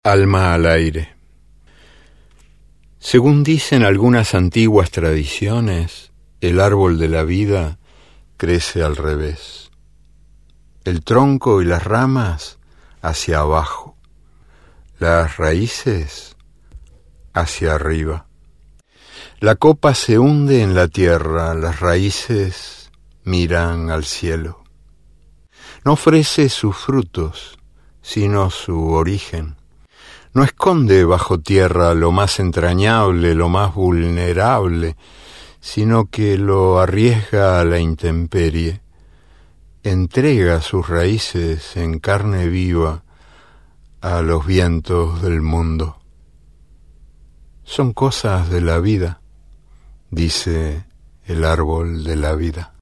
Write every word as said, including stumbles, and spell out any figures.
Alma al aire. Según dicen algunas antiguas tradiciones, el árbol de la vida crece al revés. El tronco y las ramas hacia abajo, las raíces hacia arriba. La copa se hunde en la tierra, las raíces miran al cielo. No ofrece sus frutos, sino su origen. No esconde bajo tierra lo más entrañable, lo más vulnerable, sino que lo arriesga a la intemperie. Entrega sus raíces en carne viva a los vientos del mundo. Son cosas de la vida, dice el árbol de la vida.